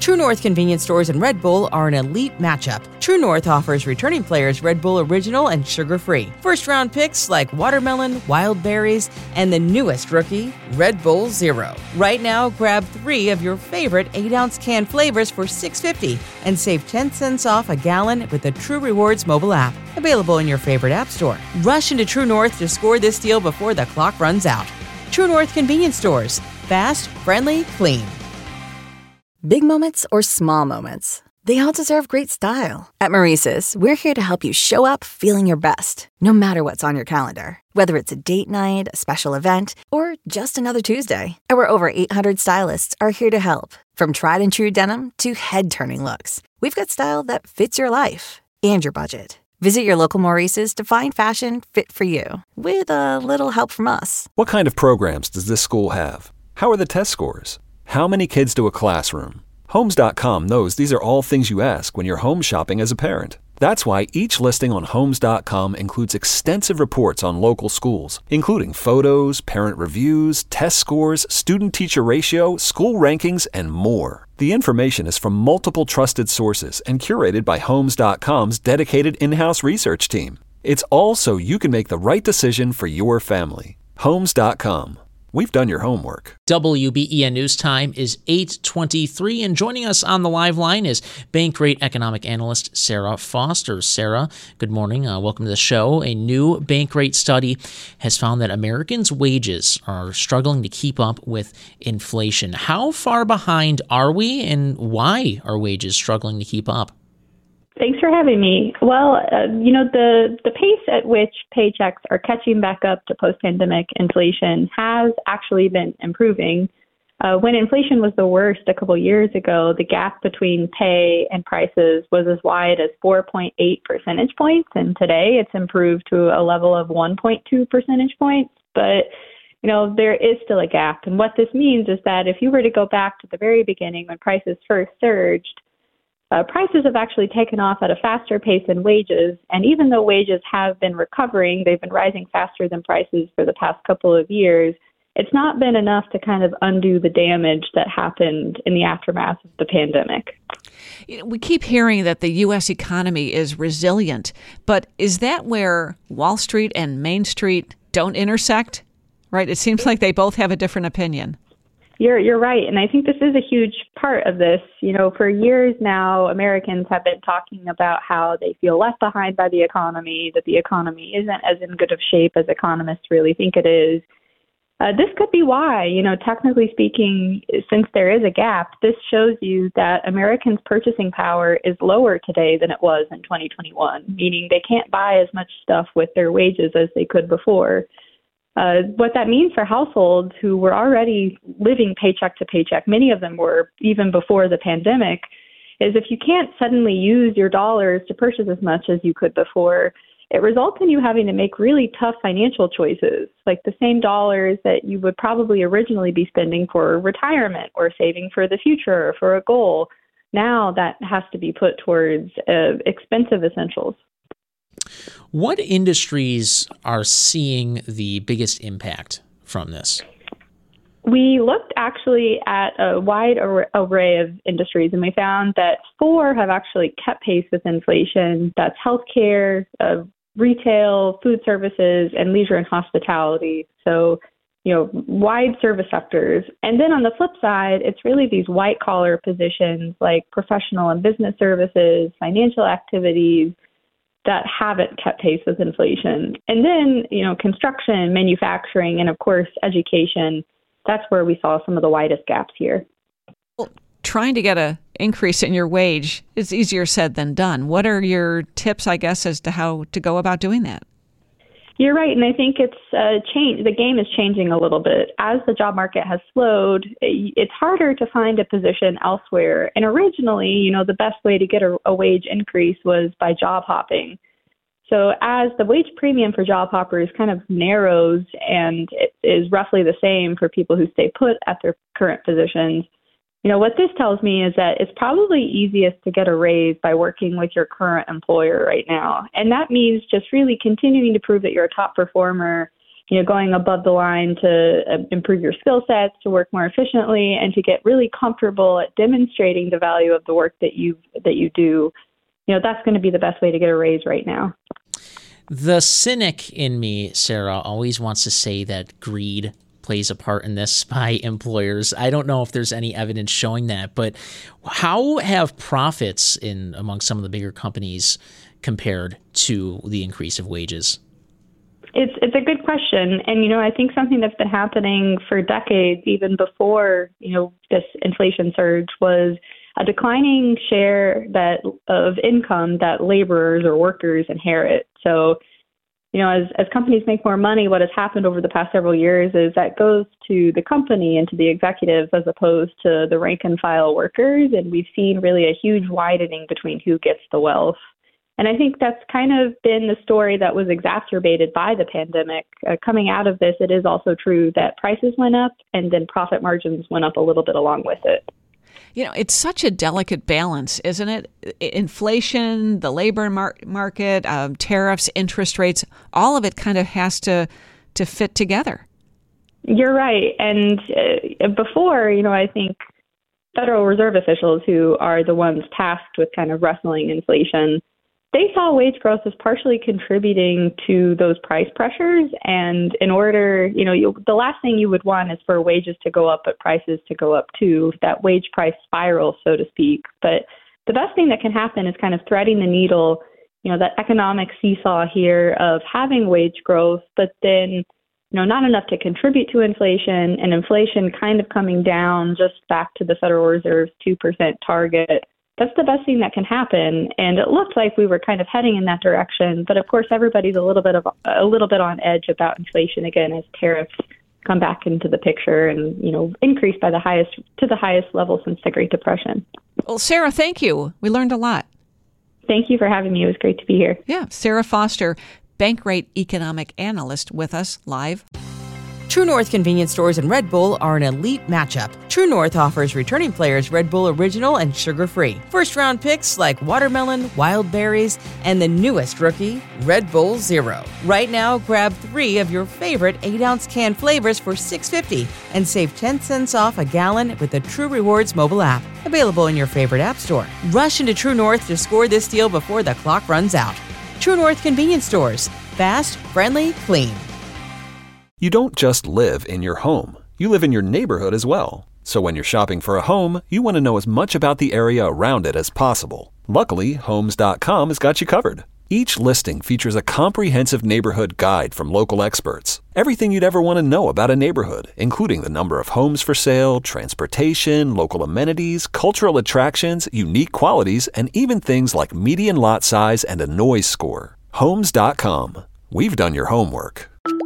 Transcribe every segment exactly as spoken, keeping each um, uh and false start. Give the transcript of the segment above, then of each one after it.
True North convenience stores and Red Bull are an elite matchup. True North offers returning players Red Bull Original and sugar-free. First-round picks like watermelon, wild berries, and the newest rookie, Red Bull Zero. Right now, grab three of your favorite eight-ounce can flavors for six dollars and fifty cents and save ten cents off a gallon with the True Rewards mobile app. Available in your favorite app store. Rush into True North to score this deal before the clock runs out. True North convenience stores. Fast, friendly, clean. Big moments or small moments, they all deserve great style. At Maurice's, we're here to help you show up feeling your best, no matter what's on your calendar. Whether it's a date night, a special event, or just another Tuesday, our over eight hundred stylists are here to help. From tried and true denim to head-turning looks, we've got style that fits your life and your budget. Visit your local Maurice's to find fashion fit for you, with a little help from us. What kind of programs does this school have? How are the test scores? How many kids do a classroom? Homes dot com knows these are all things you ask when you're home shopping as a parent. That's why each listing on Homes dot com includes extensive reports on local schools, including photos, parent reviews, test scores, student-teacher ratio, school rankings, and more. The information is from multiple trusted sources and curated by Homes dot com's dedicated in-house research team. It's all so you can make the right decision for your family. Homes dot com. We've done your homework. W B E N News Time is eight twenty-three, and joining us on the live line is Bankrate economic analyst Sarah Foster. Sarah, good morning. Uh, welcome to the show. A new Bankrate study has found that Americans' wages are struggling to keep up with inflation. How far behind are we, and why are wages struggling to keep up? Thanks for having me. Well, uh, you know, the, the pace at which paychecks are catching back up to post-pandemic inflation has actually been improving. Uh, when inflation was the worst a couple years ago, the gap between pay and prices was as wide as four point eight percentage points, and today it's improved to a level of one point two percentage points. But, you know, there is still a gap. And what this means is that if you were to go back to the very beginning when prices first surged, Uh, prices have actually taken off at a faster pace than wages, and even though wages have been recovering, they've been rising faster than prices for the past couple of years, it's not been enough to kind of undo the damage that happened in the aftermath of the pandemic. You know, we keep hearing that the U S economy is resilient, but is that where Wall Street and Main Street don't intersect? Right? It seems like they both have a different opinion. You're you're right, and I think this is a huge part of this. You know, for years now, Americans have been talking about how they feel left behind by the economy, that the economy isn't as in good of shape as economists really think it is. Uh, this could be why. You know, technically speaking, since there is a gap, this shows you that Americans' purchasing power is lower today than it was in twenty twenty-one, meaning they can't buy as much stuff with their wages as they could before. Uh, what that means for households who were already living paycheck to paycheck, many of them were even before the pandemic, is if you can't suddenly use your dollars to purchase as much as you could before, it results in you having to make really tough financial choices, like the same dollars that you would probably originally be spending for retirement or saving for the future or for a goal. Now that has to be put towards uh, expensive essentials. What industries are seeing the biggest impact from this? We looked actually at a wide ar- array of industries, and we found that four have actually kept pace with inflation. That's healthcare, uh, retail, food services, and leisure and hospitality. So, you know, wide service sectors. And then on the flip side, it's really these white collar positions like professional and business services, financial activities, that haven't kept pace with inflation. And then, you know, construction, manufacturing, and of course, education, that's where we saw some of the widest gaps here. Well, trying to get an increase in your wage is easier said than done. What are your tips, I guess, as to how to go about doing that? You're right, and I think it's uh, change. The game is changing a little bit. As the job market has slowed, it's harder to find a position elsewhere. And originally, you know, the best way to get a, a wage increase was by job hopping. So as the wage premium for job hoppers kind of narrows and it is roughly the same for people who stay put at their current positions, you know, what this tells me is that it's probably easiest to get a raise by working with your current employer right now. And that means just really continuing to prove that you're a top performer you know, going above the line to uh, improve your skill sets, to work more efficiently, and to get really comfortable at demonstrating the value of the work that you that you do, you know, that's going to be the best way to get a raise right now. The cynic in me, Sarah, always wants to say that greed plays a part in this by employers. I don't know if there's any evidence showing that, but how have profits in among some of the bigger companies compared to the increase of wages? It's it's a good question. And, you know, I think something that's been happening for decades, even before, you know, this inflation surge, was a declining share that of income that laborers or workers inherit. So, you know, as, as companies make more money, what has happened over the past several years is that goes to the company and to the executives as opposed to the rank and file workers. And we've seen really a huge widening between who gets the wealth. And I think that's kind of been the story that was exacerbated by the pandemic. Uh, coming out of this, it is also true that prices went up and then profit margins went up a little bit along with it. You know, it's such a delicate balance, isn't it? Inflation, the labor mar- market, um, tariffs, interest rates, all of it kind of has to, to fit together. You're right. And uh, before, you know, I think Federal Reserve officials who are the ones tasked with kind of wrestling inflation, they saw wage growth as partially contributing to those price pressures. And in order, you know, you, the last thing you would want is for wages to go up, but prices to go up too, that wage price spiral, so to speak. But the best thing that can happen is kind of threading the needle, you know, that economic seesaw here of having wage growth, but then, you know, not enough to contribute to inflation, and inflation kind of coming down just back to the Federal Reserve's two percent target. That's the best thing that can happen, and it looked like we were kind of heading in that direction. But of course, everybody's a little bit of a little bit on edge about inflation again as tariffs come back into the picture and, you know, increase by the highest to the highest level since the Great Depression. Well, Sarah, thank you. We learned a lot. Thank you for having me. It was great to be here. Yeah, Sarah Foster, Bankrate economic analyst, with us live. True North convenience stores and Red Bull are an elite matchup. True North offers returning players Red Bull Original and sugar-free. First-round picks like watermelon, wild berries, and the newest rookie, Red Bull Zero. Right now, grab three of your favorite eight-ounce can flavors for six dollars and fifty cents and save ten cents off a gallon with the True Rewards mobile app. Available in your favorite app store. Rush into True North to score this deal before the clock runs out. True North convenience stores. Fast, friendly, clean. You don't just live in your home. You live in your neighborhood as well. So when you're shopping for a home, you want to know as much about the area around it as possible. Luckily, Homes dot com has got you covered. Each listing features a comprehensive neighborhood guide from local experts. Everything you'd ever want to know about a neighborhood, including the number of homes for sale, transportation, local amenities, cultural attractions, unique qualities, and even things like median lot size and a noise score. Homes dot com. We've done your homework.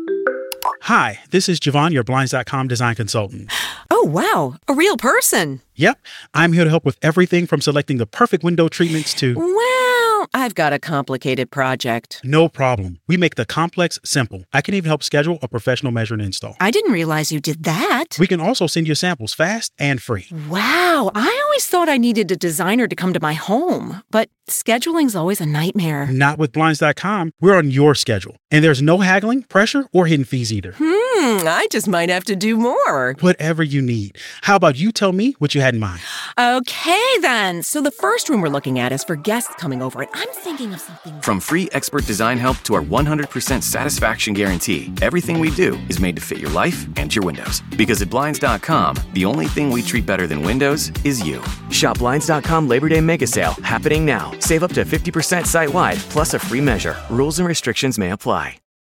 Hi, this is Javon, your Blinds dot com design consultant. Oh, wow. A real person. Yep. I'm here to help with everything from selecting the perfect window treatments to... Well, I've got a complicated project. No problem. We make the complex simple. I can even help schedule a professional measure and install. I didn't realize you did that. We can also send you samples fast and free. Wow. I always thought I needed a designer to come to my home, but scheduling's always a nightmare. Not with Blinds dot com. We're on your schedule. And there's no haggling, pressure, or hidden fees either. Hmm, I just might have to do more. Whatever you need. How about you tell me what you had in mind? Okay, then. So the first room we're looking at is for guests coming over, and I'm thinking of something... From free expert design help to our one hundred percent satisfaction guarantee, everything we do is made to fit your life and your windows. Because at Blinds dot com, the only thing we treat better than windows is you. Shop Blinds dot com Labor Day Mega Sale, happening now. Save up to fifty percent site-wide, plus a free measure. Rules and restrictions may apply.